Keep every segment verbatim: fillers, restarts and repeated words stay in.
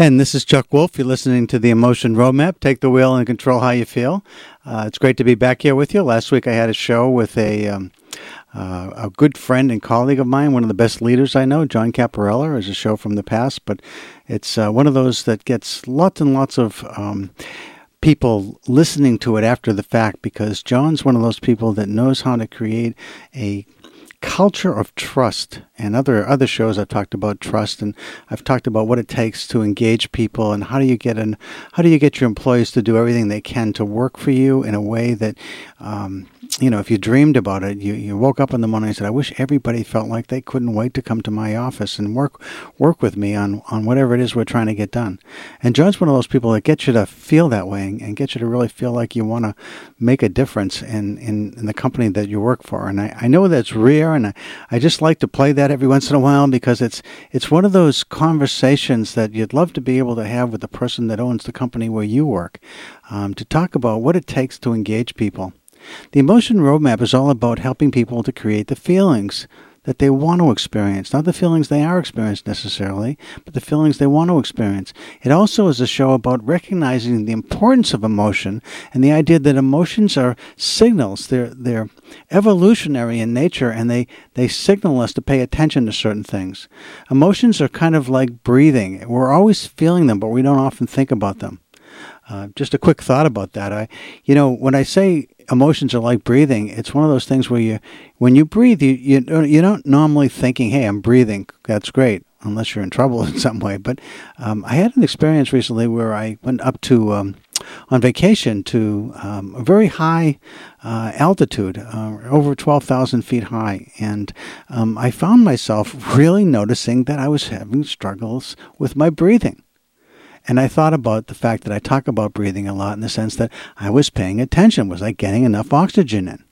And this is Chuck Wolf. You're listening to the Emotion Roadmap. Take the wheel and control how you feel. Uh, it's great to be back here with you. Last week I had a show with a um, uh, a good friend and colleague of mine, one of the best leaders I know, John Caparella. It's a show from the past, but it's uh, one of those that gets lots and lots of um, people listening to it after the fact, because John's one of those people that knows how to create a culture of trust. And other other shows I've talked about trust, and I've talked about what it takes to engage people, and how do you get an how do you get your employees to do everything they can to work for you in a way that um, you know, if you dreamed about it, you, you woke up in the morning and said, I wish everybody felt like they couldn't wait to come to my office and work work with me on, on whatever it is we're trying to get done. And John's one of those people that gets you to feel that way and, and gets you to really feel like you want to make a difference in, in, in the company that you work for. And I, I know that's rare, and I, I just like to play that every once in a while, because it's it's one of those conversations that you'd love to be able to have with the person that owns the company where you work, um, to talk about what it takes to engage people. The Emotion Roadmap is all about helping people to create the feelings that they want to experience, not the feelings they are experiencing necessarily, but the feelings they want to experience. It also is a show about recognizing the importance of emotion and the idea that emotions are signals. They're they're evolutionary in nature, and they, they signal us to pay attention to certain things. Emotions are kind of like breathing. We're always feeling them, but we don't often think about them. Uh, just a quick thought about that. I, you know, when I say emotions are like breathing, it's one of those things where you, when you breathe, you you you're not normally thinking, "Hey, I'm breathing. That's great," unless you're in trouble in some way. But um, I had an experience recently where I went up to um, on vacation to um, a very high uh, altitude, uh, over twelve thousand feet high, and um, I found myself really noticing that I was having struggles with my breathing. And I thought about the fact that I talk about breathing a lot, in the sense that I was paying attention. Was I getting enough oxygen in?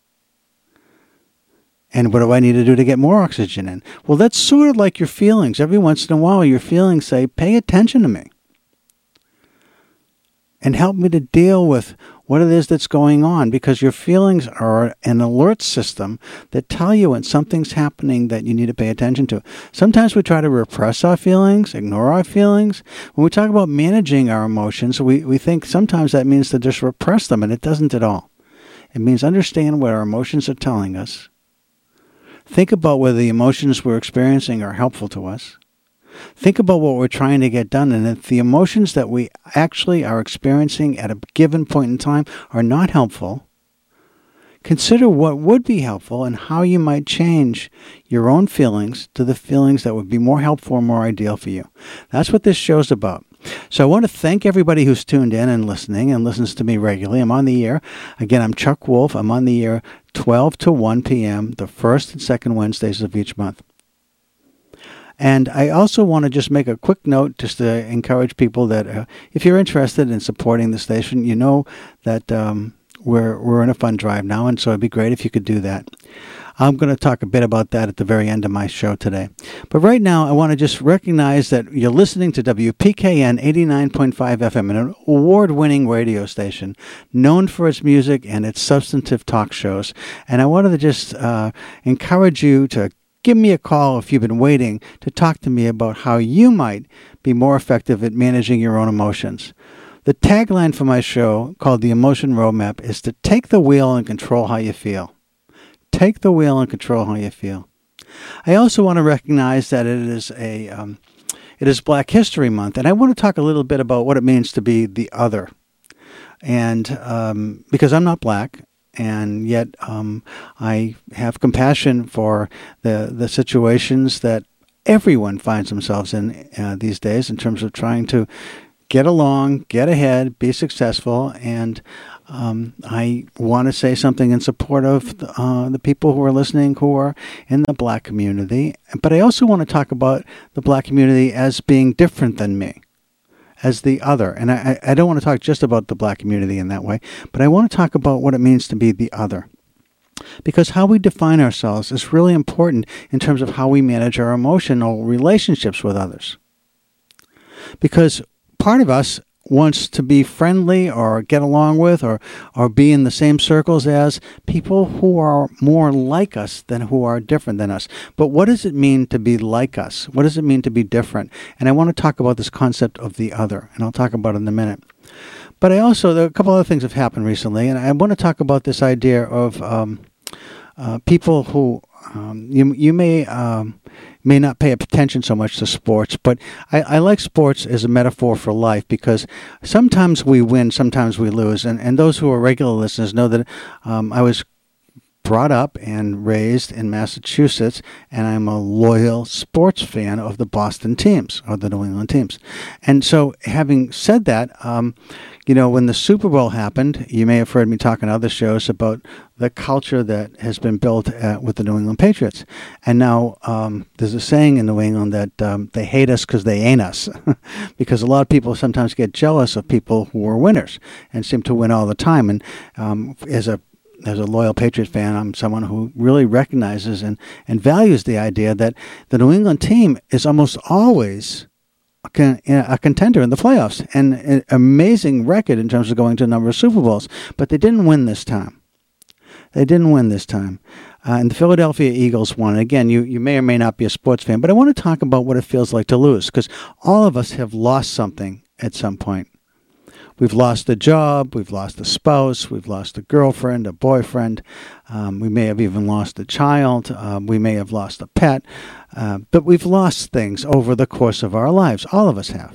And what do I need to do to get more oxygen in? Well, that's sort of like your feelings. Every once in a while, your feelings say, pay attention to me. And help me to deal with what it is that's going on, because your feelings are an alert system that tell you when something's happening that you need to pay attention to. Sometimes we try to repress our feelings, ignore our feelings. When we talk about managing our emotions, we, we think sometimes that means to just repress them, and it doesn't at all. It means understand what our emotions are telling us. Think about whether the emotions we're experiencing are helpful to us. Think about what we're trying to get done, and if the emotions that we actually are experiencing at a given point in time are not helpful, consider what would be helpful and how you might change your own feelings to the feelings that would be more helpful or more ideal for you. That's what this show's about. So I want to thank everybody who's tuned in and listening and listens to me regularly. I'm on the air. Again, I'm Chuck Wolf. I'm on the air twelve to one p.m. the first and second Wednesdays of each month. And I also want to just make a quick note just to encourage people that uh, if you're interested in supporting the station, you know that um, we're we're in a fund drive now, and so it'd be great if you could do that. I'm going to talk a bit about that at the very end of my show today. But right now, I want to just recognize that you're listening to W P K N eighty-nine point five F M, an award-winning radio station known for its music and its substantive talk shows. And I wanted to just uh, encourage you to give me a call if you've been waiting to talk to me about how you might be more effective at managing your own emotions. The tagline for my show, called The Emotion Roadmap, is to take the wheel and control how you feel. Take the wheel and control how you feel. I also want to recognize that it is a um, it is Black History Month, and I want to talk a little bit about what it means to be the other. And um, because I'm not black, and yet um, I have compassion for the the situations that everyone finds themselves in uh, these days, in terms of trying to get along, get ahead, be successful. And um, I want to say something in support of the, uh, the people who are listening who are in the black community. But I also want to talk about the black community as being different than me, as the other. And I, I don't want to talk just about the black community in that way, but I want to talk about what it means to be the other. Because how we define ourselves is really important in terms of how we manage our emotional relationships with others. Because part of us wants to be friendly or get along with or, or be in the same circles as people who are more like us than who are different than us. But what does it mean to be like us? What does it mean to be different? And I want to talk about this concept of the other, and I'll talk about it in a minute. But I also, there are a couple other things have happened recently, and I want to talk about this idea of um, uh, people who um, you you may um, may not pay attention so much to sports, but I, I like sports as a metaphor for life, because sometimes we win, sometimes we lose, and, and those who are regular listeners know that um, I was brought up and raised in Massachusetts, and I'm a loyal sports fan of the Boston teams, or the New England teams. And so, having said that, um, you know, when the Super Bowl happened, you may have heard me talk on other shows about the culture that has been built uh, with the New England Patriots. And now um, there's a saying in New England that um, they hate us because they ain't us, because a lot of people sometimes get jealous of people who are winners and seem to win all the time. And um, as a As a loyal Patriot fan, I'm someone who really recognizes and, and values the idea that the New England team is almost always a, con- a contender in the playoffs, and an amazing record in terms of going to a number of Super Bowls. But they didn't win this time. They didn't win this time. Uh, and the Philadelphia Eagles won. Again, you, you may or may not be a sports fan, but I want to talk about what it feels like to lose, because all of us have lost something at some point. We've lost a job, we've lost a spouse, we've lost a girlfriend, a boyfriend. Um, we may have even lost a child. Um, we may have lost a pet. Uh, but we've lost things over the course of our lives. All of us have.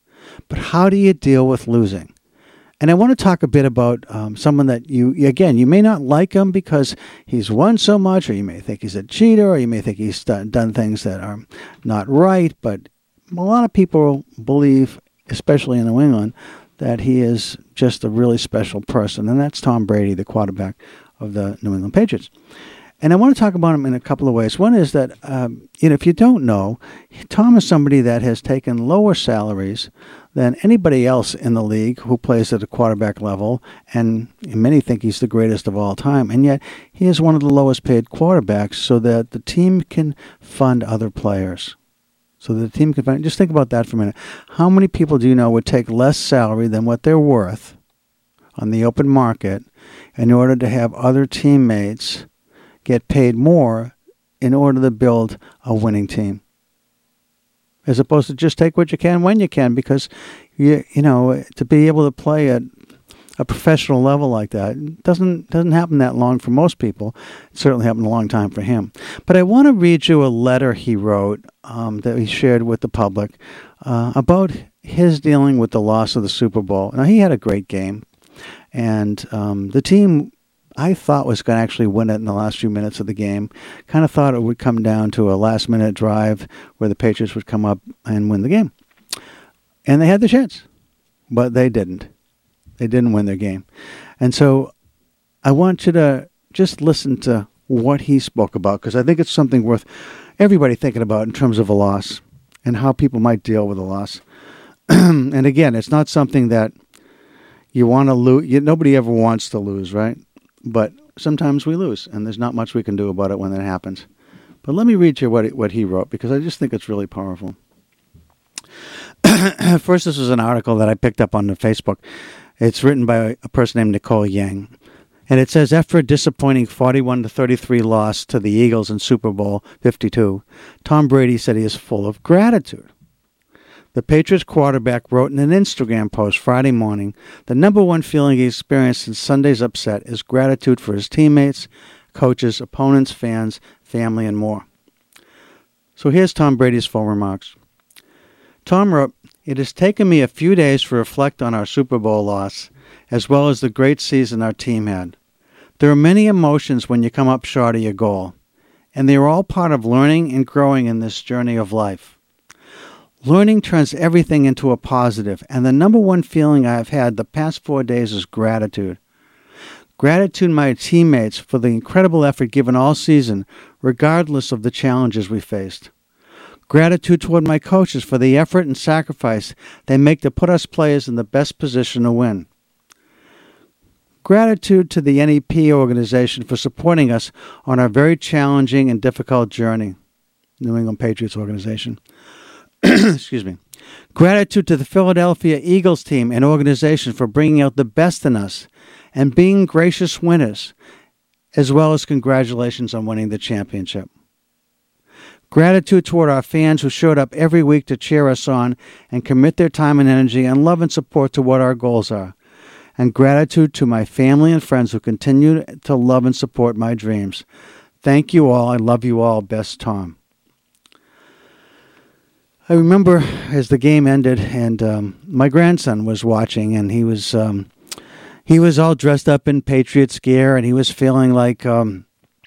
But how do you deal with losing? And I want to talk a bit about um, someone that you, again, you may not like him because he's won so much, or you may think he's a cheater, or you may think he's done, done things that are not right. But a lot of people believe, especially in New England, that he is just a really special person, and that's Tom Brady, the quarterback of the New England Patriots. And I want to talk about him in a couple of ways. One is that, um, you know, if you don't know, Tom is somebody that has taken lower salaries than anybody else in the league who plays at a quarterback level, and many think he's the greatest of all time, and yet he is one of the lowest paid quarterbacks so that the team can fund other players. So the team can find, just think about that for a minute. How many people do you know would take less salary than what they're worth on the open market in order to have other teammates get paid more in order to build a winning team? As opposed to just take what you can when you can, because you you know to be able to play at a professional level like that doesn't doesn't happen that long for most people. It certainly happened a long time for him. But I want to read you a letter he wrote um, that he shared with the public uh, about his dealing with the loss of the Super Bowl. Now, he had a great game, and um, the team, I thought, was going to actually win it in the last few minutes of the game. Kind of thought it would come down to a last-minute drive where the Patriots would come up and win the game. And they had the chance, but they didn't. They didn't win their game. And so I want you to just listen to what he spoke about, because I think it's something worth everybody thinking about in terms of a loss and how people might deal with a loss. And again, it's not something that you want to lose. You, nobody ever wants to lose, right? But sometimes we lose, and there's not much we can do about it when that happens. But let me read you what he, what he wrote, because I just think it's really powerful. First, this was an article that I picked up on the Facebook. It's written by a person named Nicole Yang. And it says, after a disappointing forty-one to thirty-three loss to the Eagles in Super Bowl fifty-two, Tom Brady said he is full of gratitude. The Patriots quarterback wrote in an Instagram post Friday morning, the number one feeling he experienced in Sunday's upset is gratitude for his teammates, coaches, opponents, fans, family, and more. So here's Tom Brady's full remarks. Tom wrote, it has taken me a few days to reflect on our Super Bowl loss, as well as the great season our team had. There are many emotions when you come up short of your goal, and they are all part of learning and growing in this journey of life. Learning turns everything into a positive, and the number one feeling I have had the past four days is gratitude. Gratitude to my teammates for the incredible effort given all season, regardless of the challenges we faced. Gratitude toward my coaches for the effort and sacrifice they make to put us players in the best position to win. Gratitude to the N E P organization for supporting us on our very challenging and difficult journey. New England Patriots organization. Excuse me. Gratitude to the Philadelphia Eagles team and organization for bringing out the best in us and being gracious winners, as well as congratulations on winning the championship. Gratitude toward our fans who showed up every week to cheer us on and commit their time and energy and love and support to what our goals are. And gratitude to my family and friends who continue to love and support my dreams. Thank you all. I love you all. Best, Tom. I remember as the game ended and um, my grandson was watching, and he was um, he was all dressed up in Patriots gear, and he was feeling like um,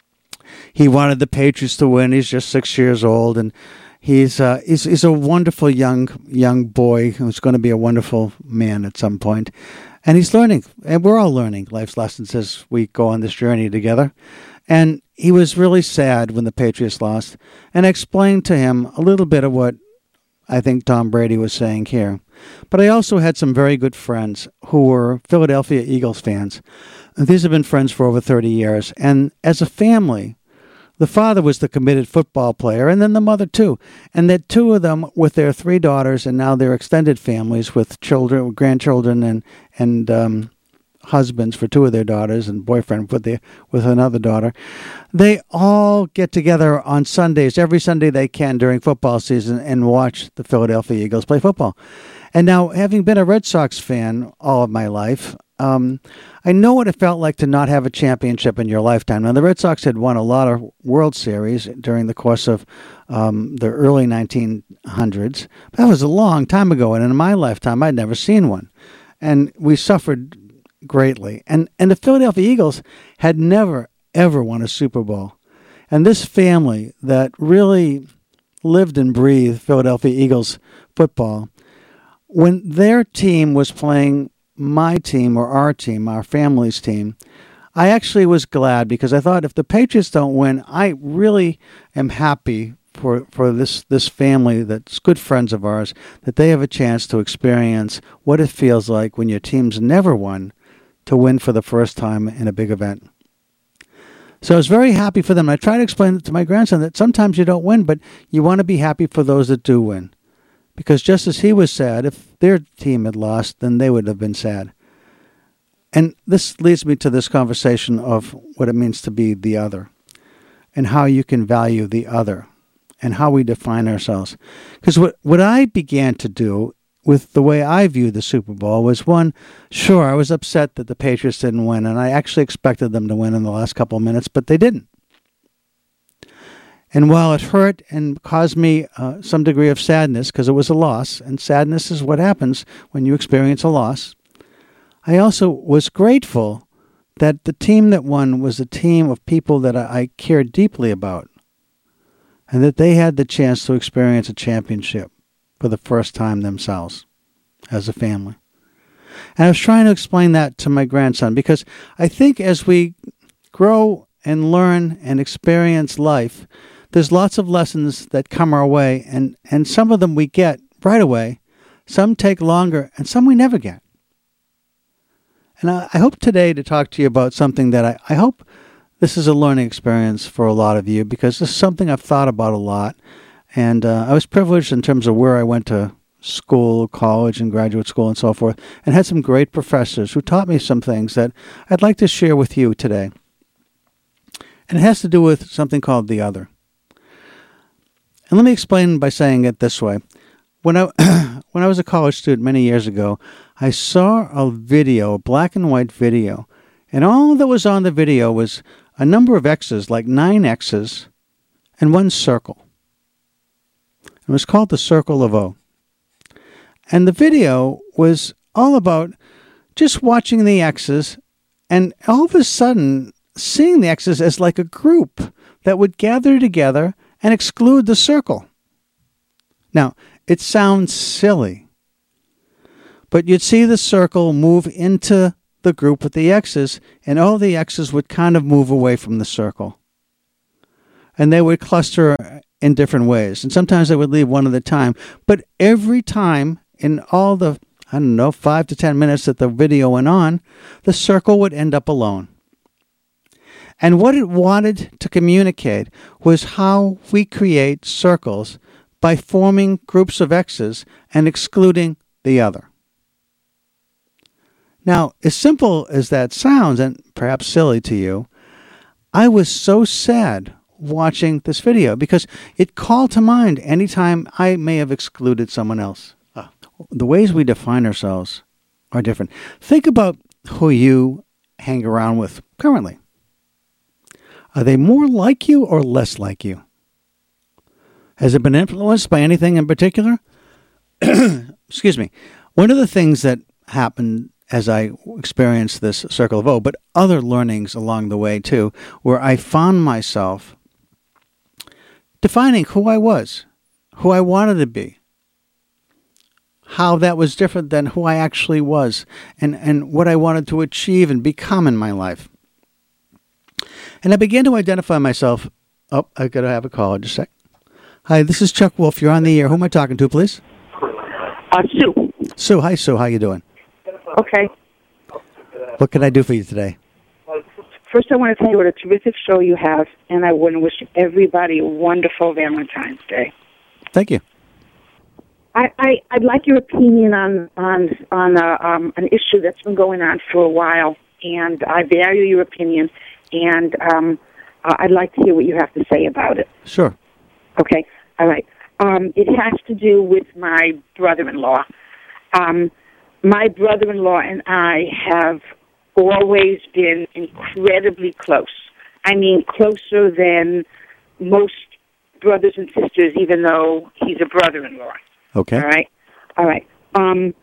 he wanted the Patriots to win. He's just six years old, and he's uh, he's, he's a wonderful young young boy who's going to be a wonderful man at some point. And he's learning, and we're all learning life's lessons as we go on this journey together. And he was really sad when the Patriots lost, and I explained to him a little bit of what I think Tom Brady was saying here. But I also had some very good friends who were Philadelphia Eagles fans. These have been friends for over thirty years. And as a family, the father was the committed football player, and then the mother too. And the two of them with their three daughters and now their extended families with children, grandchildren, and and um, husbands for two of their daughters and boyfriend with their with another daughter. They all get together on Sundays, every Sunday they can during football season, and watch the Philadelphia Eagles play football. And now, having been a Red Sox fan all of my life, um, I know what it felt like to not have a championship in your lifetime. Now, the Red Sox had won a lot of World Series during the course of um, the early nineteen hundreds. That was a long time ago, and in my lifetime, I'd never seen one. And we suffered greatly. And, and the Philadelphia Eagles had never, ever won a Super Bowl. And this family that really lived and breathed Philadelphia Eagles football, when their team was playing my team or our team, our family's team, I actually was glad because I thought if the Patriots don't win, I really am happy for for this, this family that's good friends of ours, that they have a chance to experience what it feels like when your team's never won to win for the first time in a big event. So I was very happy for them. I tried to explain it to my grandson that sometimes you don't win, but you want to be happy for those that do win. Because just as he was sad, if their team had lost, then they would have been sad. And this leads me to this conversation of what it means to be the other and how you can value the other and how we define ourselves. Because what, what I began to do with the way I viewed the Super Bowl was, one, sure, I was upset that the Patriots didn't win, and I actually expected them to win in the last couple of minutes, but they didn't. And while it hurt and caused me uh, some degree of sadness because it was a loss, and sadness is what happens when you experience a loss, I also was grateful that the team that won was a team of people that I, I cared deeply about, and that they had the chance to experience a championship for the first time themselves as a family. And I was trying to explain that to my grandson because I think as we grow and learn and experience life, there's lots of lessons that come our way, and, and some of them we get right away, some take longer, and some we never get. And I, I hope today to talk to you about something that I, I hope this is a learning experience for a lot of you, because this is something I've thought about a lot. And uh, I was privileged in terms of where I went to school, college, and graduate school, and so forth, and had some great professors who taught me some things that I'd like to share with you today. And it has to do with something called the other. And let me explain by saying it this way. When I when I was a college student many years ago, I saw a video, a black and white video, and all that was on the video was a number of X's, like nine X's, and one circle. It was called the Circle of O. And the video was all about just watching the X's and all of a sudden seeing the X's as like a group that would gather together and exclude the circle. Now, it sounds silly, but you'd see the circle move into the group with the X's, and all the X's would kind of move away from the circle. And they would cluster in different ways. And sometimes they would leave one at a time. But every time in all the, I don't know, five to ten minutes that the video went on, the circle would end up alone. And what it wanted to communicate was how we create circles by forming groups of X's and excluding the other. Now, as simple as that sounds, and perhaps silly to you, I was so sad watching this video because it called to mind any time I may have excluded someone else. Uh, the ways we define ourselves are different. Think about who you hang around with currently. Are they more like you or less like you? Has it been influenced by anything in particular? Excuse me. One of the things that happened as I experienced this circle of O, but other learnings along the way too, where I found myself defining who I was, who I wanted to be, how that was different than who I actually was, and, and what I wanted to achieve and become in my life. And I began to identify myself. Oh, I got to have a call. Just a sec. Hi, this is Chuck Wolf. You're on the air. Who am I talking to, please? Uh, Sue. Sue. Hi, Sue. How you doing? Okay. What can I do for you today? First, I want to tell you what a terrific show you have, and I want to wish everybody a wonderful Valentine's Day. Thank you. I, I, I'd like your opinion on on on uh, um, an issue that's been going on for a while, and I value your opinion, and um, uh, I'd like to hear what you have to say about it. Sure. Okay. All right. Um, it has to do with my brother-in-law. Um, my brother-in-law and I have always been incredibly close. I mean, closer than most brothers and sisters, even though he's a brother-in-law. Okay. All right. All right. Um,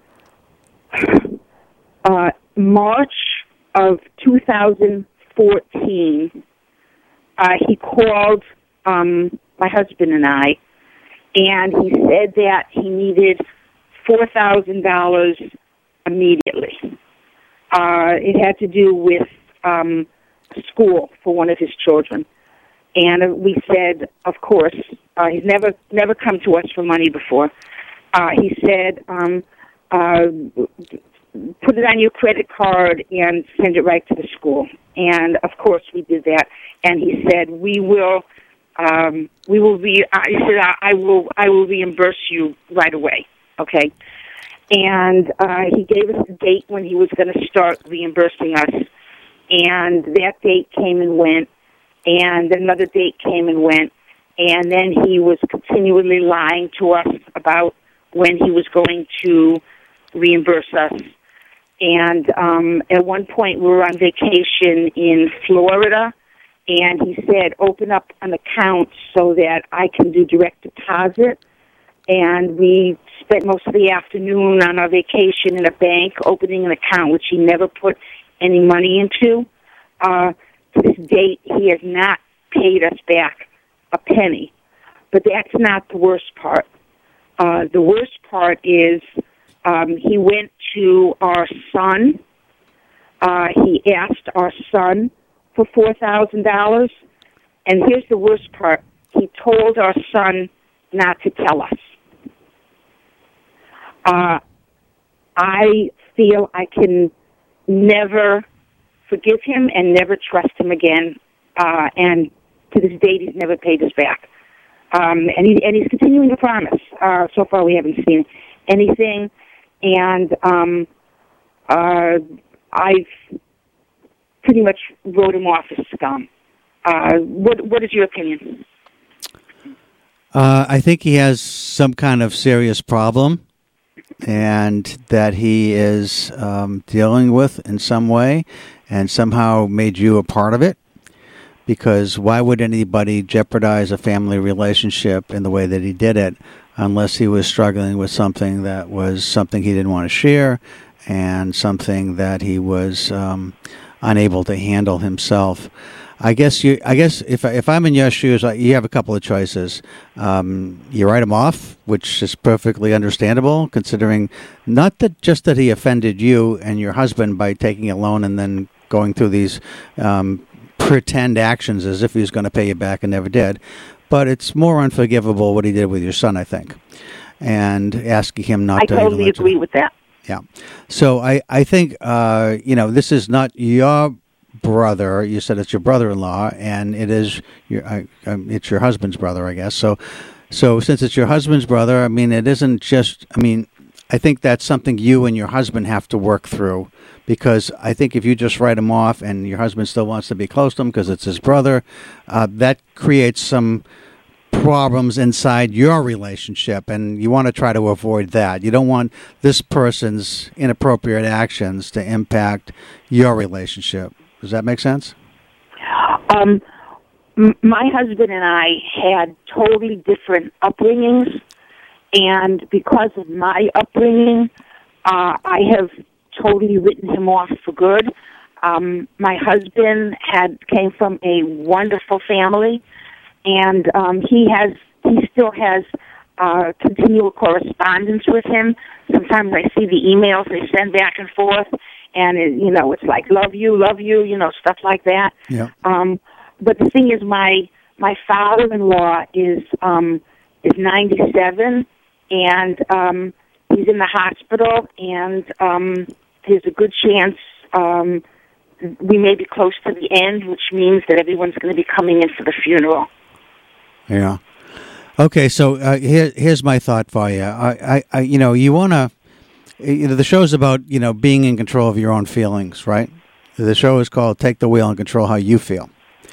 uh, March of two thousand fourteen, uh, he called um, my husband and I, and he said that he needed four thousand dollars immediately. Uh, it had to do with um, school for one of his children. And we said, of course, uh, he's never never come to us for money before. Uh, he said, um, uh, put it on your credit card and send it right to the school. And, of course, we did that. And he said, we will, um, we will re- uh, he said, I, I will, I will reimburse you right away. Okay. And uh, he gave us a date when he was going to start reimbursing us. And that date came and went. And another date came and went. And then he was continually lying to us about when he was going to reimburse us. And um, at one point, we were on vacation in Florida, and he said, open up an account so that I can do direct deposit. And we spent most of the afternoon on our vacation in a bank opening an account, which he never put any money into. Uh, to this date, he has not paid us back a penny. But that's not the worst part. Uh, the worst part is um, he went to our son. Uh, he asked our son for four thousand dollars. And here's the worst part. He told our son not to tell us. Uh, I feel I can never forgive him and never trust him again. Uh, and to this date, he's never paid us back. Um, and, he, and he's continuing to promise. Uh, so far, we haven't seen anything. And um, uh, I've pretty much wrote him off as scum. Uh, what, what is your opinion? Uh, I think he has some kind of serious problem, and that he is um, dealing with in some way, and somehow made you a part of it. Because why would anybody jeopardize a family relationship in the way that he did it unless he was struggling with something that was something he didn't want to share and something that he was um, unable to handle himself? I guess you. I guess if if I'm in your shoes, you have a couple of choices. Um, you write him off, which is perfectly understandable, considering not that just that he offended you and your husband by taking a loan and then going through these um, pretend actions as if he was going to pay you back and never did, but it's more unforgivable what he did with your son, I think, and asking him not I to. I totally agree with that. Yeah. So I I think uh, you know, this is not your brother. You said it's your brother-in-law, and it is your I, um, it's your husband's brother, I guess. So So since it's your husband's brother, I mean, it isn't just, I mean, I think that's something you and your husband have to work through, because I think if you just write him off and your husband still wants to be close to him because it's his brother, uh, that creates some problems inside your relationship, and you want to try to avoid that. You don't want this person's inappropriate actions to impact your relationship. Does that make sense? Um, m- my husband and I had totally different upbringings, and because of my upbringing, uh, I have totally written him off for good. Um, my husband had came from a wonderful family, and um, he has he still has uh, continual correspondence with him. Sometimes I see the emails they send back and forth, and it, you know, it's like love you, love you, you know, stuff like that. Yeah. Um, but the thing is, my my father-in-law is um, is ninety-seven, and um, he's in the hospital, and um, there's a good chance um, we may be close to the end, which means that everyone's going to be coming in for the funeral. Yeah. Okay, so uh, here, here's my thought for you. I, I, I you know, you want to. You know, the show's about, you know, being in control of your own feelings, right? The show is called "Take the Wheel and Control How You Feel,"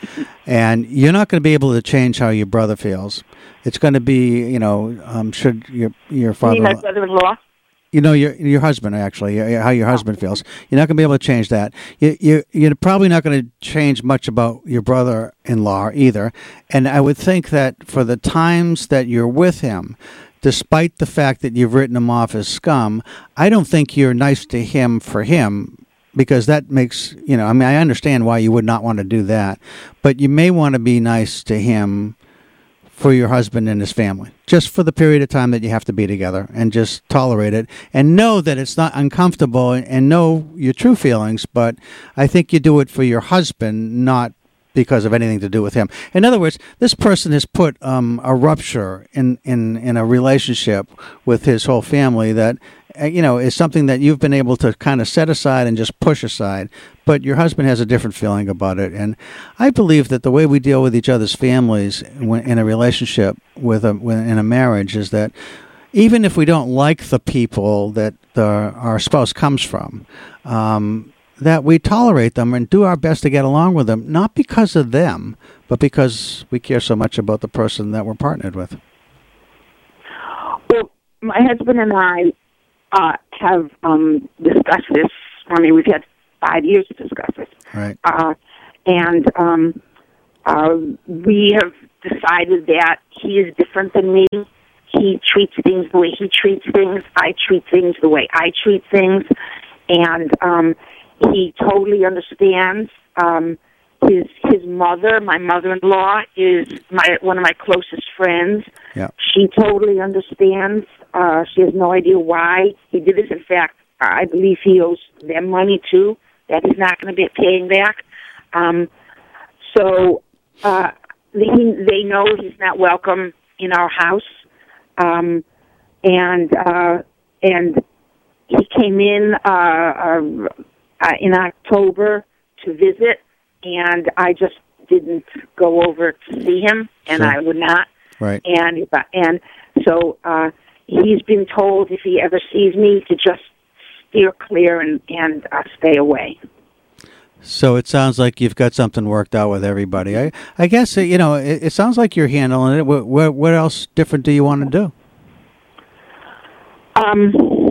and you're not going to be able to change how your brother feels. It's going to be, you know, um, should your your father, You mean my brother-in-law? you know, your your husband actually, how your husband feels. You're not going to be able to change that. You you you're probably not going to change much about your brother-in-law either. And I would think that for the times that you're with him, despite the fact that you've written him off as scum, I don't think you're nice to him for him, because that makes, you know, I mean, I understand why you would not want to do that, but you may want to be nice to him for your husband and his family, just for the period of time that you have to be together, and just tolerate it and know that it's not uncomfortable, and know your true feelings. But I think you do it for your husband, not because of anything to do with him. In other words, this person has put um, a rupture in, in, in a relationship with his whole family that, uh, you know, is something that you've been able to kind of set aside and just push aside. But your husband has a different feeling about it. And I believe that the way we deal with each other's families when, in a relationship, with a, when, in a marriage, is that even if we don't like the people that the, our spouse comes from, um, that we tolerate them and do our best to get along with them, not because of them, but because we care so much about the person that we're partnered with. Well, my husband and I uh, have um, discussed this. I mean, we've had five years to discuss this. Right. Uh, and um, uh, we have decided that he is different than me. He treats things the way he treats things. I treat things the way I treat things. And um, he totally understands. Um, his his mother, my mother-in-law, is my one of my closest friends. Yeah. She totally understands. Uh, she has no idea why he did this. In fact, I believe he owes them money too that he's not going to be paying back. Um, so uh, he, they know he's not welcome in our house, um, and uh, and he came in uh, uh, uh, in October to visit, and I just didn't go over to see him, and Sure. I would not. Right. And if I, and so uh, he's been told if he ever sees me to just steer clear and and uh, stay away. So it sounds like you've got something worked out with everybody. I I guess, uh, you know, it, it sounds like you're handling it. What, what what else different do you want to do? Um,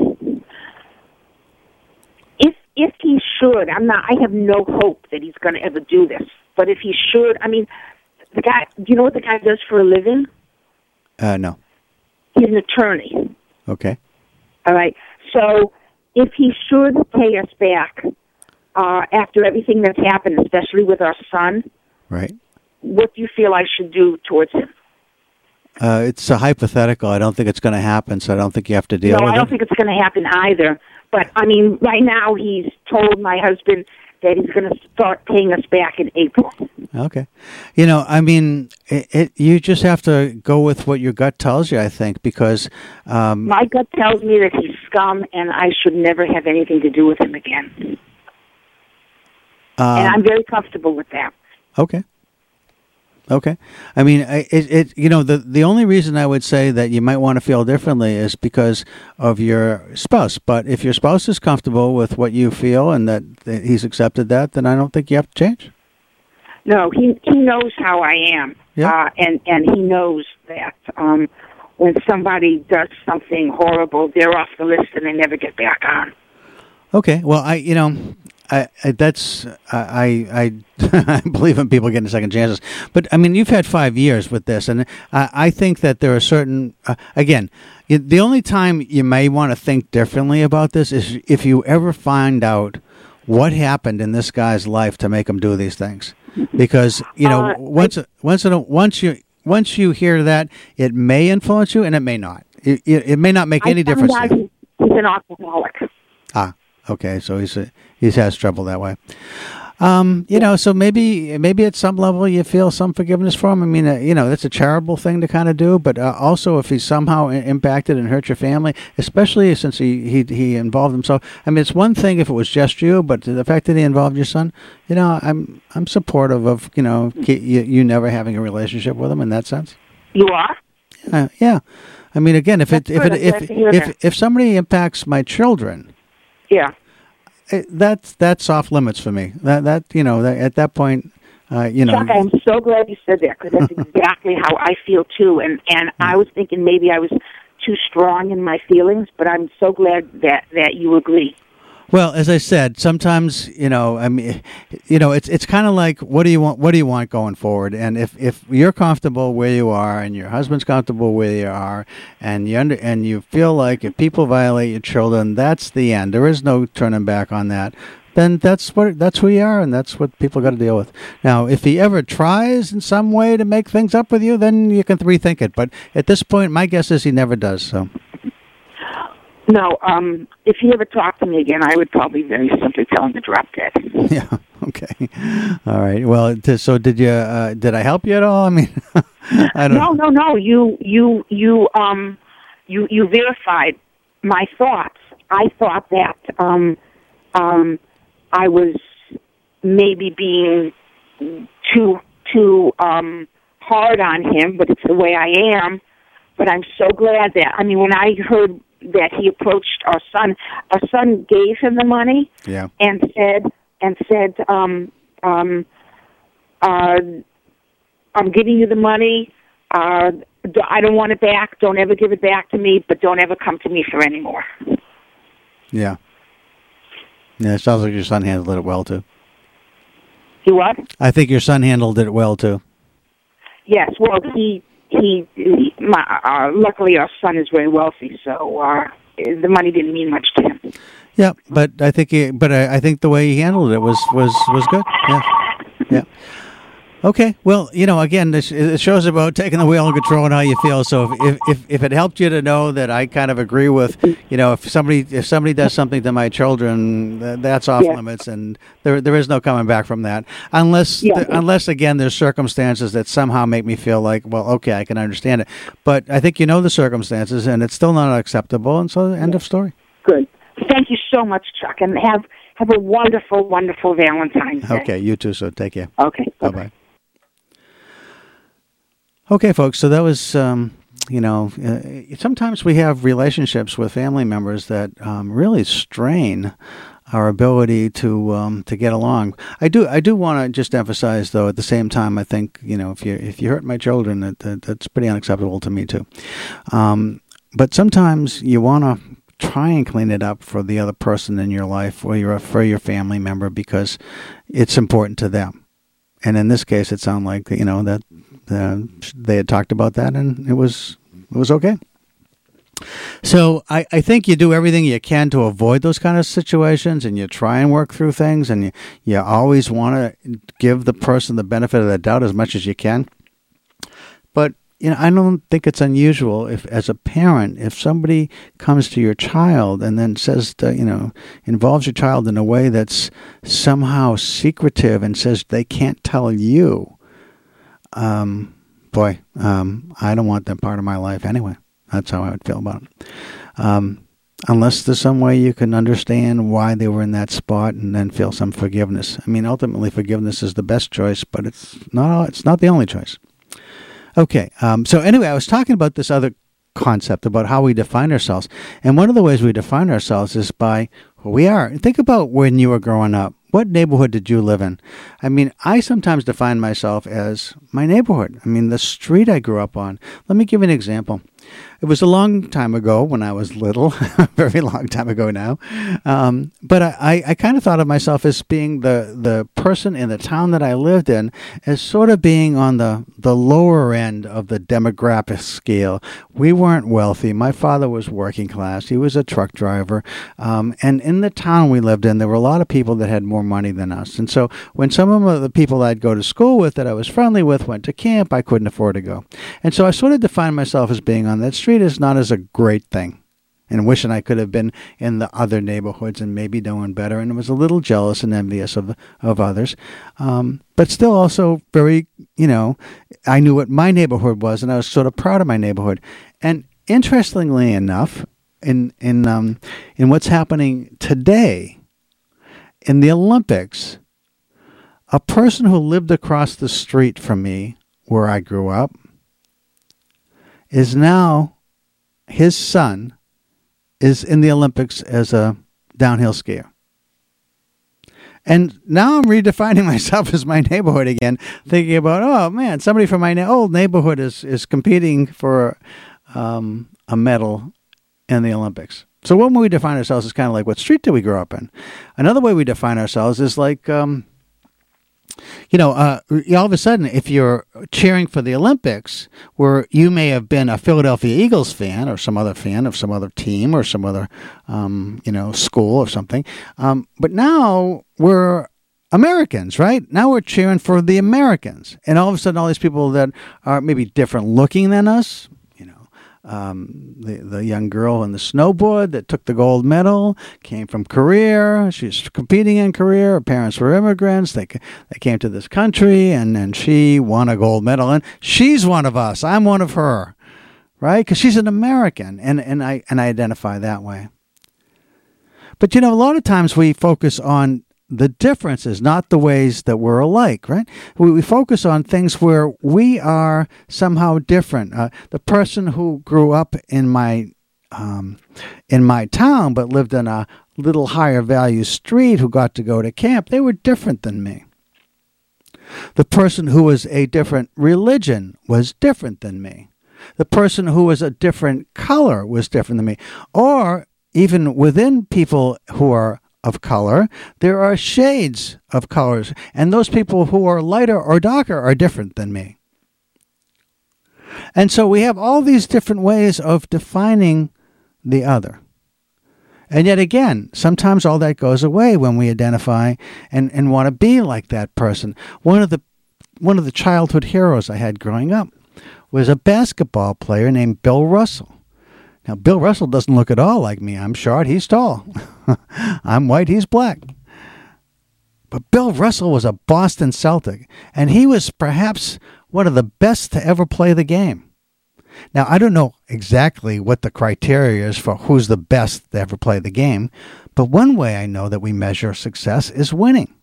if if he should, I'm not. I have no hope that he's going to ever do this. But if he should, I mean, the guy. Do you know what the guy does for a living? Uh, no. He's an attorney. Okay. All right. So if he should pay us back uh, after everything that's happened, especially with our son, Right. what do you feel I should do towards him? Uh, it's a hypothetical. I don't think it's going to happen, so I don't think you have to deal No, with I don't it. think it's going to happen either. But, I mean, right now he's told my husband that he's going to start paying us back in April. Okay. You know, I mean, it, it, you just have to go with what your gut tells you, I think, because... Um, My gut tells me that he's scum, and I should never have anything to do with him again. um, And I'm very comfortable with that. Okay. Okay. I mean, I- it, it you know, the, the only reason I would say that you might want to feel differently is because of your spouse. But if your spouse is comfortable with what you feel and that, that he's accepted that, then I don't think you have to change. No, he he knows how I am, Yeah. uh, and and he knows that um, when somebody does something horrible, they're off the list and they never get back on. Okay. Well, I, you know, I, I that's I I I believe in people getting second chances, but I mean, you've had five years with this, and I, I think that there are certain uh, again, y- the only time you may want to think differently about this is if you ever find out what happened in this guy's life to make him do these things, because you know Uh, once once in a, once you once you hear that, it may influence you and it may not. It, it, it may not make I any found difference. out to you. he- he's an alcoholic. Ah, okay. So he's uh, he's has trouble that way. Um, you know, so maybe maybe at some level you feel some forgiveness for him. I mean, uh, you know, that's a charitable thing to kind of do. But uh, also, if he's somehow i- impacted and hurt your family, especially since he, he he involved himself. I mean, it's one thing if it was just you, but the fact that he involved your son, you know, I'm I'm supportive of you know ki- you, you never having a relationship with him in that sense. You are? Uh, yeah, I mean, again, if it That's if good. it I'm glad if to hear if, that. if somebody impacts my children. Yeah. It, that's that's off limits for me. That that you know that at that point, uh, you know. Chuck, I'm so glad you said that because that's exactly how I feel too. And and I was thinking maybe I was too strong in my feelings, but I'm so glad that that you agree. Well, as I said, sometimes you know, I mean, you know, it's it's kind of like what do you want? What do you want going forward? And if, if you're comfortable where you are, and your husband's comfortable where you are, and you under and you feel like if people violate your children, that's the end. There is no turning back on that. Then that's what that's who you are, and that's what people got to deal with. Now, if he ever tries in some way to make things up with you, then you can rethink it. But at this point, my guess is he never does. So. No, um, if he ever talked to me again, I would probably very simply tell him to drop dead. Yeah. Okay. All right. Well, t- so did you? Uh, did I help you at all? I mean, I don't. No, no, no. You, you, you, um, you, you verified my thoughts. I thought that um, um, I was maybe being too, too um, hard on him, but it's the way I am. But I'm so glad that. I mean, when I heard that he approached our son, our son gave him the money, Yeah. and said, and said, um, um, uh, I'm giving you the money. Uh, d- I don't want it back. Don't ever give it back to me, but don't ever come to me for any more. Yeah. Yeah. It sounds like your son handled it well too. You what? I think your son handled it well too. Yes. Well, he he. he my, uh, luckily, our son is very wealthy, so uh, the money didn't mean much to him. Yeah, but I think he, but I, I think the way he handled it was was was good. Yeah. Yeah. Okay. Well, you know, again, this it shows about taking the wheel and controlling how you feel. So if, if if it helped you to know that I kind of agree with, you know, if somebody if somebody does something to my children, th- that's off Yeah. limits, and there there is no coming back from that, unless Yeah. th- unless again there's circumstances that somehow make me feel like, well, okay, I can understand it, but I think you know the circumstances, and it's still not acceptable, and so end of story. Good. Thank you so much, Chuck, and have have a wonderful, wonderful Valentine's Day. Okay, you too. So take care. Okay. Bye bye. Okay, folks, so that was, um, you know, uh, sometimes we have relationships with family members that um, really strain our ability to um, to get along. I do I do want to just emphasize, though, at the same time, I think, you know, if you if you hurt my children, that, that that's pretty unacceptable to me, too. Um, but sometimes you want to try and clean it up for the other person in your life or your, for your family member because it's important to them. And in this case, it sounded like, you know, that uh, they had talked about that and it was it was okay. So I, I think you do everything you can to avoid those kind of situations, and you try and work through things, and you, you always want to give the person the benefit of the doubt as much as you can. But you know, I don't think it's unusual if, as a parent, if somebody comes to your child and then says, that, you know, involves your child in a way that's somehow secretive and says they can't tell you. Um, boy, um, I don't want that part of my life anyway. That's how I would feel about it. Um, unless there's some way you can understand why they were in that spot and then feel some forgiveness. I mean, ultimately, forgiveness is the best choice, but it's not. It's not the only choice. Okay. Um, so anyway, I was talking about this other concept about how we define ourselves, and one of the ways we define ourselves is by who we are. Think about when you were growing up. What neighborhood did you live in? I mean, I sometimes define myself as my neighborhood. I mean, the street I grew up on. Let me give you an example. It was a long time ago when I was little, a very long time ago now. Um, but I, I, I kind of thought of myself as being the, the person in the town that I lived in as sort of being on the, the lower end of the demographic scale. We weren't wealthy. My father was working class. He was a truck driver. Um, and in the town we lived in, there were a lot of people that had more money than us. And so when some of the people I'd go to school with that I was friendly with went to camp, I couldn't afford to go. And so I sort of defined myself as being on that street is not as a great thing, and wishing I could have been in the other neighborhoods and maybe doing better, and was a little jealous and envious of of others, um, but still also very, you know, I knew what my neighborhood was, and I was sort of proud of my neighborhood. And interestingly enough, in in um, in what's happening today in the Olympics, a person who lived across the street from me where I grew up is now, his son is in the Olympics as a downhill skier. And now I'm redefining myself as my neighborhood again, thinking about, oh man, somebody from my na- old neighborhood is, is competing for um, a medal in the Olympics. So when we define ourselves is kind of like, what street do we grow up in? Another way we define ourselves is like, um, you know, uh, all of a sudden, if you're cheering for the Olympics, where you may have been a Philadelphia Eagles fan or some other fan of some other team or some other, um, you know, school or something, um, but now we're Americans, right? Now we're cheering for the Americans. And all of a sudden, all these people that are maybe different looking than us, Um, the the young girl in the snowboard that took the gold medal came from Korea. She's competing in Korea. Her parents were immigrants. They they came to this country, and, and she won a gold medal. And she's one of us. I'm one of her, right? Because she's an American, and, and I and I identify that way. But you know, a lot of times we focus on the differences, not the ways that we're alike, right? We, we focus on things where we are somehow different. Uh, the person who grew up in my um, in my town but lived in a little higher value street who got to go to camp, they were different than me. The person who was a different religion was different than me. The person who was a different color was different than me. Or even within people who are of color, there are shades of colors, and those people who are lighter or darker are different than me. And so we have all these different ways of defining the other. And yet again, sometimes all that goes away when we identify and, and want to be like that person. One of the one of the childhood heroes I had growing up was a basketball player named Bill Russell. Now, Bill Russell doesn't look at all like me. I'm short, he's tall. I'm white, he's black. But Bill Russell was a Boston Celtic, and he was perhaps one of the best to ever play the game. Now, I don't know exactly what the criteria is for who's the best to ever play the game, but one way I know that we measure success is winning.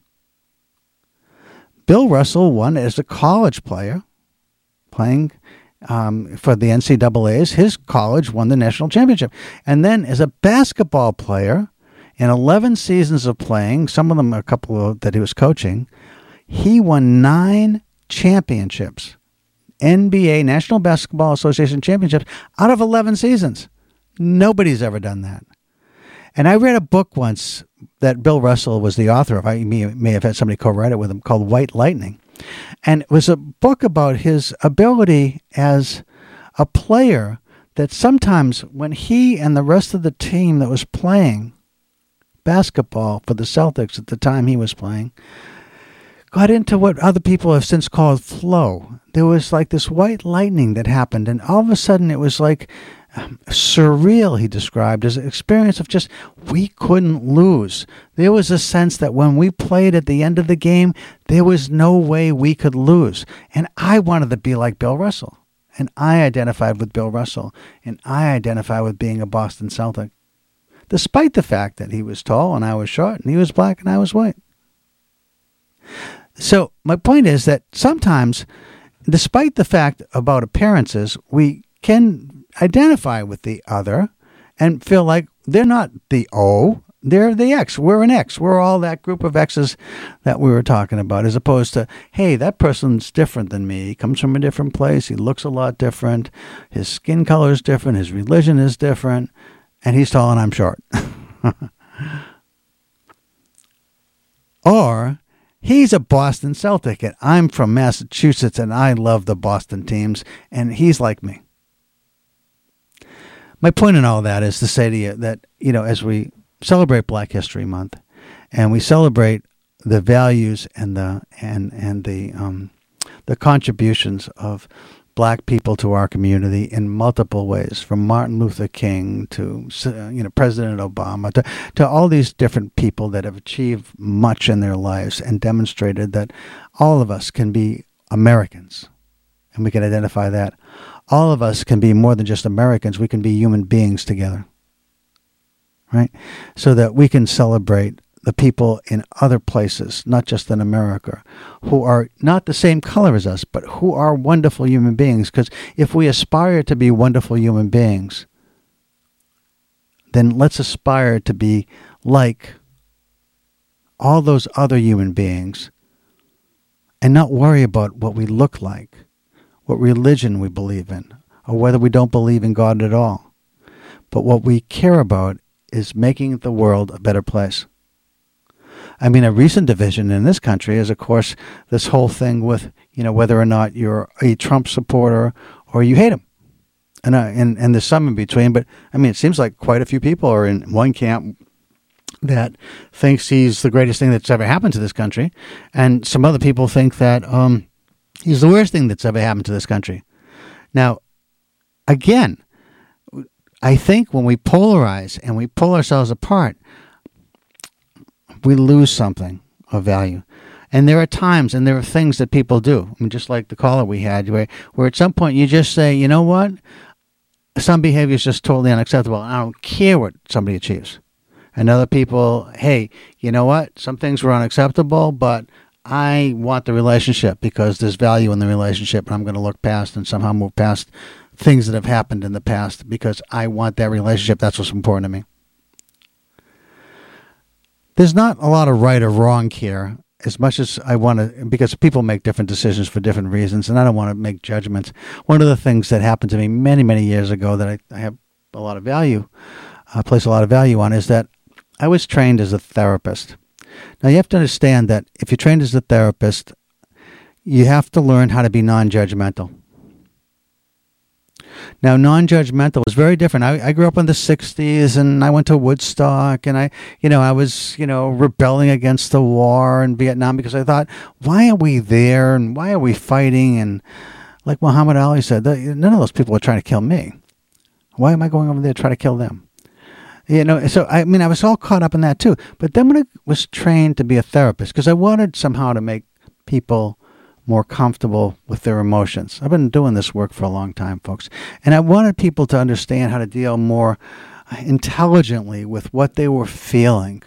Bill Russell won as a college player, playing Um, for the N C double A's. His college won the national championship. And then as a basketball player, in eleven seasons of playing, some of them a couple of, that he was coaching, he won nine championships. N B A, National Basketball Association championships, out of eleven seasons. Nobody's ever done that. And I read a book once that Bill Russell was the author of. I may, may have had somebody co-write it with him, called White Lightning. And it was a book about his ability as a player, that sometimes when he and the rest of the team that was playing basketball for the Celtics at the time he was playing got into what other people have since called flow, there was like this white lightning that happened, and all of a sudden it was like Um, surreal, he described, as an experience of just, we couldn't lose. There was a sense that when we played at the end of the game, there was no way we could lose. And I wanted to be like Bill Russell. And I identified with Bill Russell. And I identify with being a Boston Celtic. despite the fact that he was tall and I was short and he was black and I was white. So my point is that sometimes, despite the fact about appearances, we can identify with the other and feel like they're not the O, they're the X. We're an X. We're all that group of X's that we were talking about, as opposed to, hey, that person's different than me. He comes from a different place. He looks a lot different. His skin color is different. His religion is different. And he's tall and I'm short. Or he's a Boston Celtic and I'm from Massachusetts and I love the Boston teams and he's like me. My point in all that is to say to you that, you know, as we celebrate Black History Month and we celebrate the values and the and and the um, the contributions of black people to our community in multiple ways, from Martin Luther King to uh, you know President Obama to to all these different people that have achieved much in their lives and demonstrated that all of us can be Americans, and we can identify that. All of us can be more than just Americans. We can be human beings together, right? So that we can celebrate the people in other places, not just in America, who are not the same color as us, but who are wonderful human beings. Because if we aspire to be wonderful human beings, then let's aspire to be like all those other human beings and not worry about what we look like, what religion we believe in, or whether we don't believe in God at all. But what we care about is making the world a better place. I mean, a recent division in this country is, of course, this whole thing with, you know, whether or not you're a Trump supporter or you hate him. And, uh, and, and there's some in between, but, I mean, it seems like quite a few people are in one camp that thinks he's the greatest thing that's ever happened to this country, and some other people think that um, he's the worst thing that's ever happened to this country. Now, again, I think when we polarize and we pull ourselves apart, we lose something of value. And there are times and there are things that people do. I mean, just like the caller we had, where, where at some point you just say, you know what? Some behavior is just totally unacceptable. I don't care what somebody achieves. And other people, hey, you know what? Some things were unacceptable, but I want the relationship because there's value in the relationship. And I'm going to look past and somehow move past things that have happened in the past because I want that relationship. That's what's important to me. There's not a lot of right or wrong here, as much as I want to, because people make different decisions for different reasons, and I don't want to make judgments. One of the things that happened to me many, many years ago that I, I have a lot of value, I place a lot of value on, is that I was trained as a therapist. Now, you have to understand that if you're trained as a therapist, you have to learn how to be non-judgmental. Now, non-judgmental is very different. I, I grew up in the sixties, and I went to Woodstock, and I, you know, I was, you know, rebelling against the war in Vietnam because I thought, why are we there, and why are we fighting? And like Muhammad Ali said, none of those people are trying to kill me. Why am I going over there to try to kill them? You know, so I mean, I was all caught up in that too. But then when I was trained to be a therapist, because I wanted somehow to make people more comfortable with their emotions. I've been doing this work for a long time, folks. And I wanted people to understand how to deal more intelligently with what they were feeling.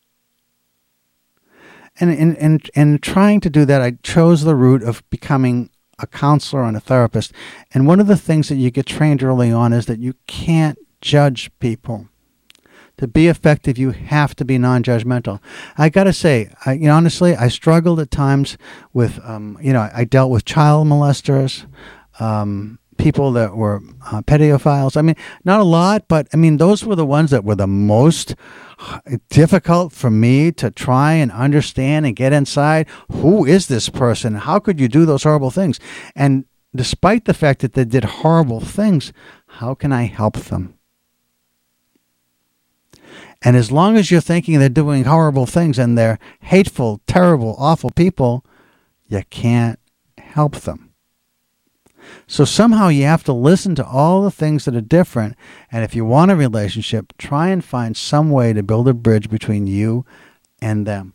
And in, in, in trying to do that, I chose the route of becoming a counselor and a therapist. And one of the things that you get trained early on is that you can't judge people. To be effective, you have to be non-judgmental. I got to say, I, you know, honestly, I struggled at times with, um, you know, I dealt with child molesters, um, people that were uh, pedophiles. I mean, not a lot, but I mean, those were the ones that were the most difficult for me to try and understand and get inside. Who is this person? How could you do those horrible things? And despite the fact that they did horrible things, how can I help them? And as long as you're thinking they're doing horrible things and they're hateful, terrible, awful people, you can't help them. So somehow you have to listen to all the things that are different. And if you want a relationship, try and find some way to build a bridge between you and them.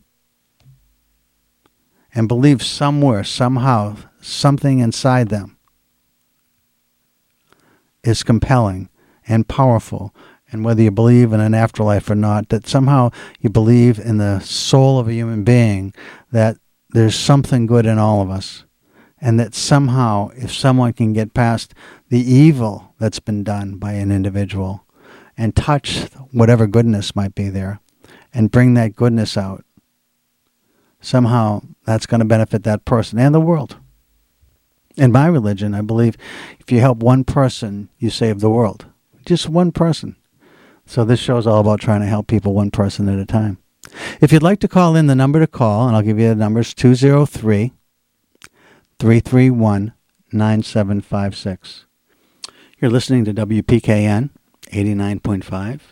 And believe somewhere, somehow, something inside them is compelling and powerful And whether you believe in an afterlife or not, that somehow you believe in the soul of a human being, that there's something good in all of us. And that somehow, if someone can get past the evil that's been done by an individual and touch whatever goodness might be there and bring that goodness out, somehow that's going to benefit that person and the world. In my religion, I believe if you help one person, you save the world. Just one person. So this show's all about trying to help people one person at a time. If you'd like to call in, the number to call, and I'll give you the numbers, two oh three, three three one, nine seven five six. You're listening to W P K N eighty-nine point five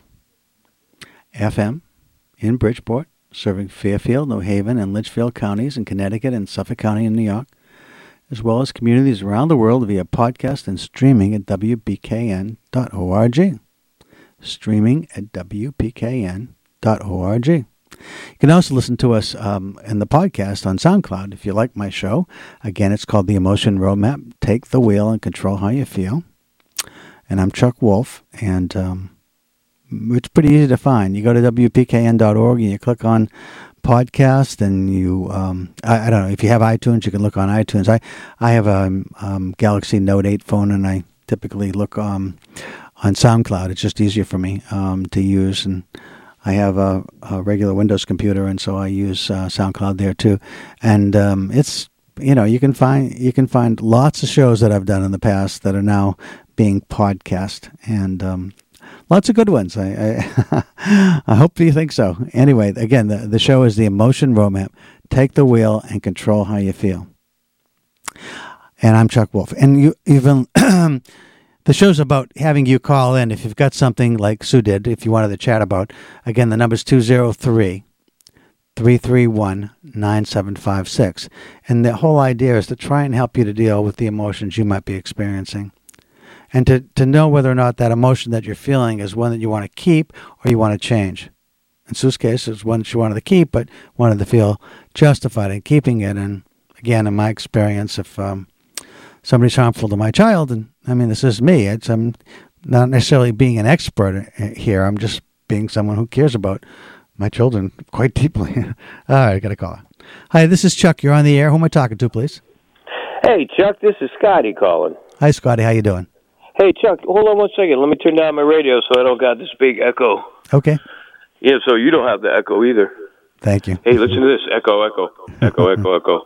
F M in Bridgeport, serving Fairfield, New Haven, and Litchfield counties in Connecticut and Suffolk County in New York, as well as communities around the world via podcast and streaming at W P K N dot org. Streaming at W P K N dot org. You can also listen to us um, in the podcast on SoundCloud if you like my show. Again, it's called The Emotion Roadmap. Take the wheel and control how you feel. And I'm Chuck Wolf, and um, it's pretty easy to find. You go to W P K N dot org and you click on podcast, and you, um, I, I don't know, if you have iTunes, you can look on iTunes. I, I have a um, Galaxy Note eight phone, and I typically look um, on SoundCloud. It's just easier for me um, to use, and I have a, a regular Windows computer, and so I use uh, SoundCloud there too. And um, it's, you know, you can find you can find lots of shows that I've done in the past that are now being podcast, and um, lots of good ones. I I, I hope you think so. Anyway, again, the, the show is The Emotion Roadmap. Take the wheel and control how you feel. And I'm Chuck Wolf. And you even the show's about having you call in if you've got something like Sue did, if you wanted to chat about. Again, the number's two oh three, three three one, nine seven five six. And the whole idea is to try and help you to deal with the emotions you might be experiencing. And to, to know whether or not that emotion that you're feeling is one that you want to keep or you want to change. In Sue's case, it's one she wanted to keep, but wanted to feel justified in keeping it. And again, in my experience, if um, somebody's harmful to my child, and I mean, this is me. It's, I'm not necessarily being an expert here. I'm just being someone who cares about my children quite deeply. All right, I got to call it. Hi, this is Chuck. You're on the air. Who am I talking to, please? Hey, Chuck, this is Scotty calling. Hi, Scotty. How you doing? Hey, Chuck, hold on one second. Let me turn down my radio so I don't got this big echo. Okay. Yeah, so you don't have the echo either. Thank you. Hey, listen to this. Echo, echo, echo, echo, echo,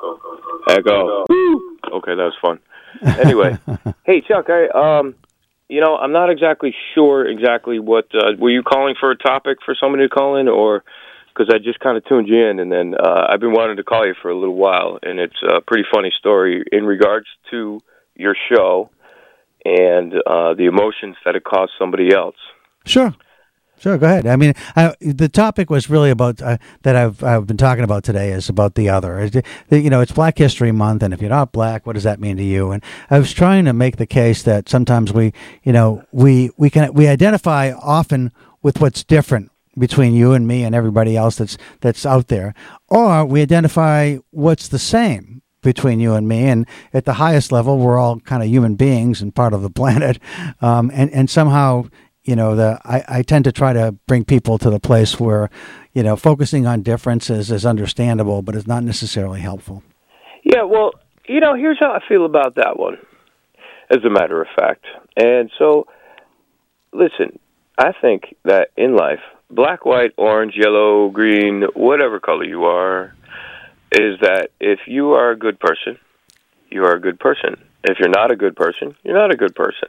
echo. Woo! Okay, that was fun. Anyway, hey, Chuck, I, um, you know, I'm not exactly sure exactly what, uh, were you calling for a topic for somebody to call in, or, because I just kind of tuned you in, and then uh, I've been wanting to call you for a little while, and it's a pretty funny story in regards to your show and uh, the emotions that it caused somebody else. Sure. Sure, go ahead. I mean, I, the topic was really about, uh, that I've I've been talking about today is about the other. It, you know, it's Black History Month, and if you're not black, what does that mean to you? And I was trying to make the case that sometimes we, you know, we, we can we identify often with what's different between you and me and everybody else that's that's out there, or we identify what's the same between you and me, and at the highest level, we're all kind of human beings and part of the planet, um, and and somehow, you know, the I, I tend to try to bring people to the place where, you know, focusing on differences is understandable, but it's not necessarily helpful. Yeah, well, you know, here's how I feel about that one, as a matter of fact. And so, listen, I think that in life, black, white, orange, yellow, green, whatever color you are, is that if you are a good person, you are a good person. If you're not a good person, you're not a good person.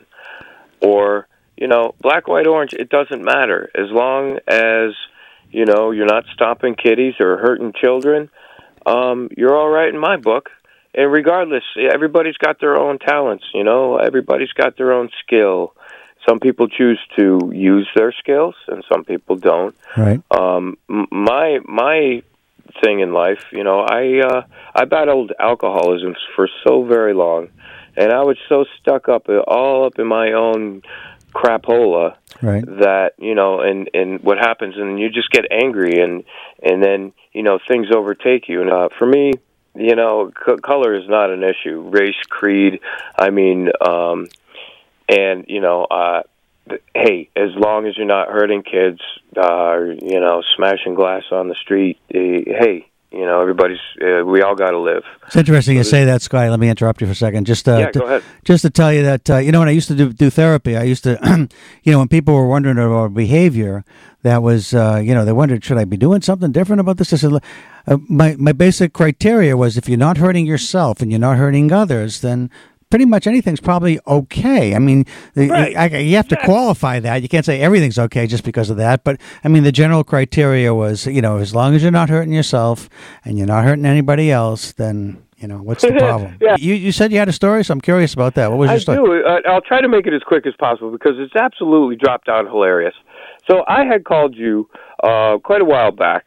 Or, you know, black, white, orange, it doesn't matter. As long as, you know, you're not stomping kitties or hurting children, um, you're all right in my book. And regardless, everybody's got their own talents, you know. Everybody's got their own skill. Some people choose to use their skills, and some people don't. Right. Um, my my... thing in life, you know, I uh, I battled alcoholism for so very long, and I was so stuck up, all up in my own crapola, right, that, you know, and, and what happens, and you just get angry, and and then, you know, things overtake you. And uh, for me, you know, c- color is not an issue. Race, creed, I mean, um, and, you know, uh, hey, as long as you're not hurting kids, uh, you know, smashing glass on the street, uh, hey, you know, everybody's, uh, we all got to live. It's interesting you say that, Scotty. Let me interrupt you for a second. Just, uh, yeah, to, go ahead. Just to tell you that, uh, you know, when I used to do, do therapy, I used to, you know, when people were wondering about behavior, that was, uh, you know, they wondered, should I be doing something different about this? I said, uh, my, my basic criteria was if you're not hurting yourself and you're not hurting others, then pretty much anything's probably okay. I mean, right. I, I, you have to qualify that. You can't say everything's okay just because of that. But, I mean, the general criteria was, you know, as long as you're not hurting yourself and you're not hurting anybody else, then, you know, what's the problem? yeah. you, you said you had a story, so I'm curious about that. What was your I story? do. Uh, I'll try to make it as quick as possible because it's absolutely dropped down hilarious. So I had called you uh, quite a while back.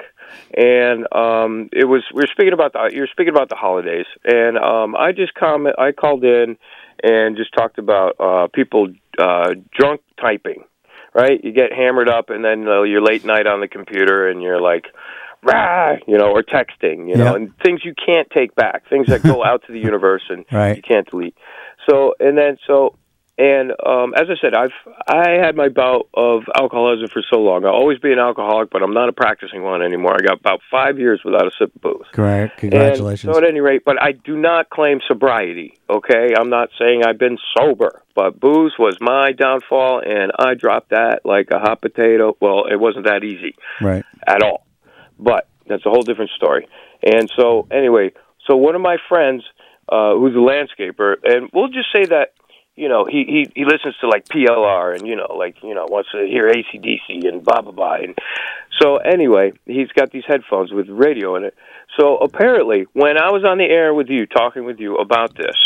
And um, it was we were speaking about the you were speaking about the holidays, and um, I just comment I called in and just talked about uh, people uh, drunk typing, right? You get hammered up, and then uh, you're late night on the computer, and you're like, rah, you know, or texting, you know, yep. and things you can't take back, things that go out to the universe and right. you can't delete. So and then so. And um, as I said, I've I had my bout of alcoholism for so long. I'll always be an alcoholic, but I'm not a practicing one anymore. I got about five years without a sip of booze. Correct. Congratulations. And so at any rate, but I do not claim sobriety, okay? I'm not saying I've been sober, but booze was my downfall, and I dropped that like a hot potato. Well, it wasn't that easy right. at all, but that's a whole different story. And so anyway, so one of my friends uh, who's a landscaper, and we'll just say that, you know, he, he, he listens to, like, P L R and, you know, like, you know, wants to hear A C D C and blah, blah, blah. And so, anyway, he's got these headphones with radio in it. So, apparently, when I was on the air with you, talking with you about this,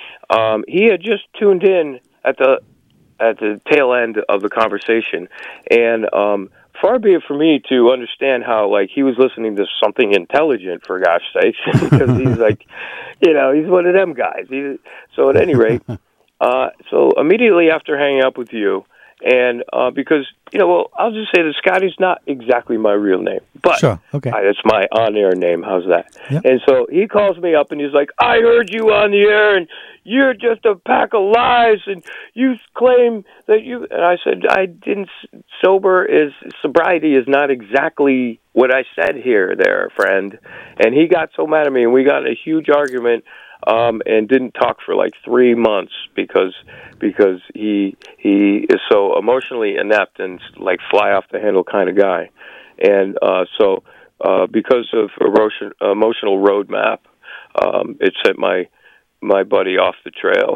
um, he had just tuned in at the at the tail end of the conversation. And um, far be it for me to understand how, like, he was listening to something intelligent, for gosh sakes, because he's, like, you know, he's one of them guys. He, so, at any rate... Uh, so immediately after hanging up with you, and uh, because, you know, well, I'll just say that Scotty's not exactly my real name, but sure. okay. I, it's my on-air name. How's that? Yep. And so he calls me up and he's like, I heard you on the air and you're just a pack of lies and you claim that you, and I said, I didn't, sober is, sobriety is not exactly what I said here, there, friend. And he got so mad at me and we got in a huge argument. Um, and didn't talk for like three months because because he he is so emotionally inept and like fly off the handle kind of guy, and uh, so uh, because of emotion, emotional roadmap, um, it sent my my buddy off the trail.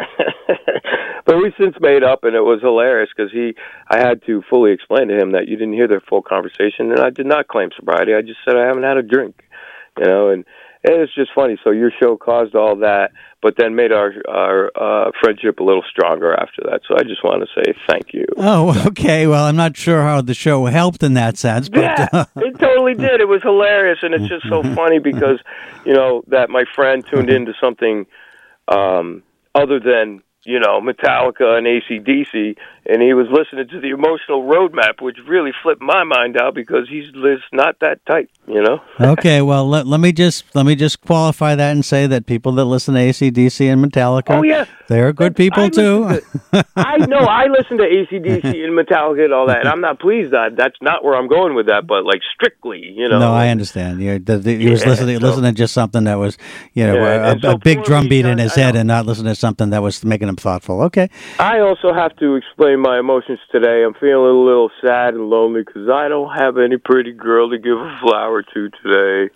But we since made up, and it was hilarious because he I had to fully explain to him that you didn't hear their full conversation, and I did not claim sobriety. I just said I haven't had a drink, you know, and. And it's just funny. So your show caused all that, but then made our our uh, friendship a little stronger after that. So I just want to say thank you. Oh, okay. Well, I'm not sure how the show helped in that sense, but yeah, uh... it totally did. It was hilarious, and it's just so funny because you know that my friend tuned into something um, other than you know Metallica and A C D C, and he was listening to the Emotional Roadmap, which really flipped my mind out because he's just not that type, you know. Okay, well let, let me just let me just qualify that and say that people that listen to A C D C and Metallica, oh yeah, they're good people I too. To, I know I listen to A C D C and Metallica and all that, and I'm not pleased that that's not where I'm going with that, but like strictly, you know. No, I understand. You the, the, he yeah, was listening so, listening to just something that was, you know, yeah, a, a, so a big drum beat in his I head, know. and not listening to something that was making him thoughtful. Okay. I also have to explain my emotions today. I'm feeling a little sad and lonely because I don't have any pretty girl to give a flower to today.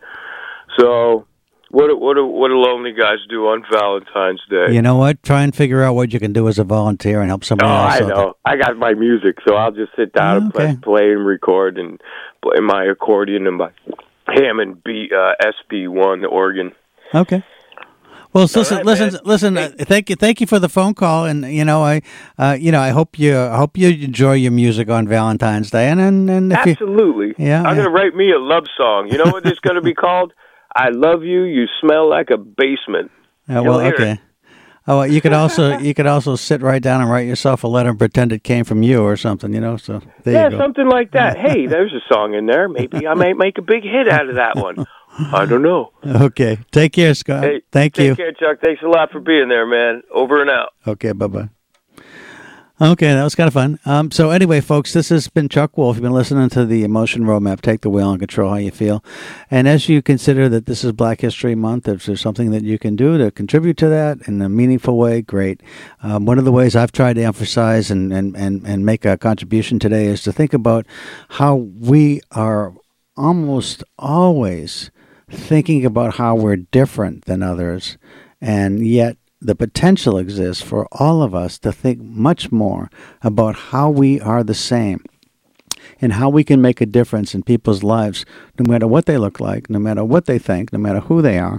So, what do, what do, what do lonely guys do on Valentine's Day? You know what? Try and figure out what you can do as a volunteer and help somebody oh, else. I know. I got my music, so I'll just sit down Oh, and play, okay. play and record and play my accordion and my Hammond B, uh, S B one organ. Okay. Well, so listen, right, listen, man. listen. Hey. Uh, thank you, thank you for the phone call, and you know, I, uh, you know, I hope you, I hope you enjoy your music on Valentine's Day, and and, and if Absolutely. You, yeah, I'm yeah. going to write me a love song. You know what it's going to be called? I love you. You smell like a basement. Uh, You'll well, hear okay. it. Oh, well, you could also you could also sit right down and write yourself a letter and pretend it came from you or something, you know. So there Yeah, you go. something like that. Hey, there's a song in there. Maybe I might make a big hit out of that one. I don't know. Okay, take care, Scott. Hey, Thank take you. care, Chuck. Thanks a lot for being there, man. Over and out. Okay, bye bye. Okay, that was kind of fun. Um, so anyway, folks, this has been Chuck Wolf. You've been listening to the Emotion Roadmap, Take the Wheel and Control How You Feel. And as you consider that this is Black History Month, if there's something that you can do to contribute to that in a meaningful way, great. Um, one of the ways I've tried to emphasize and, and, and, and make a contribution today is to think about how we are almost always thinking about how we're different than others, and yet the potential exists for all of us to think much more about how we are the same and how we can make a difference in people's lives, no matter what they look like, no matter what they think, no matter who they are,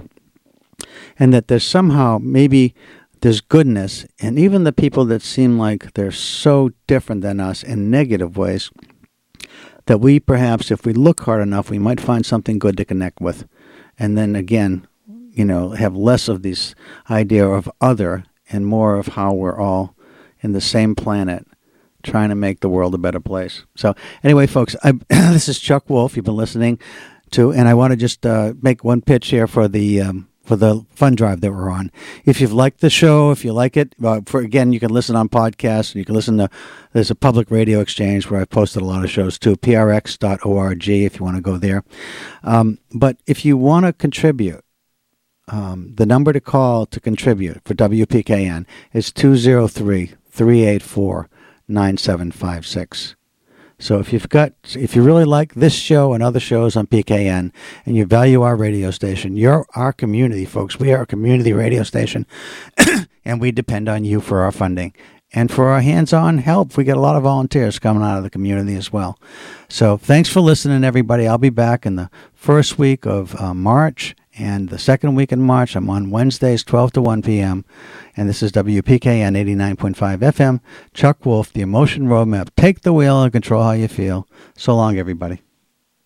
and that there's somehow maybe there's goodness in even the people that seem like they're so different than us in negative ways, that we perhaps, if we look hard enough, we might find something good to connect with. And then again, you know, have less of this idea of other and more of how we're all in the same planet trying to make the world a better place. So anyway, folks, I, this is Chuck Wolf you've been listening to, and I want to just uh, make one pitch here for the um, for the fund drive that we're on. If you've liked the show, if you like it, uh, for again, you can listen on podcasts, and you can listen to, there's a public radio exchange where I've posted a lot of shows too, p r x dot org if you want to go there. Um, but if you want to contribute, Um, the number to call to contribute for W P K N is two oh three, three eight four, nine seven five six. So if you've got, if you really like this show and other shows on P K N and you value our radio station, you're our community, folks. We are a community radio station and we depend on you for our funding and for our hands-on help. We get a lot of volunteers coming out of the community as well. So thanks for listening, everybody. I'll be back in the first week of uh, March. And the second week in March, I'm on Wednesdays, twelve to one p.m. And this is W P K N eighty-nine point five F M. Chuck Wolf, the Emotion Roadmap. Take the wheel and control how you feel. So long, everybody.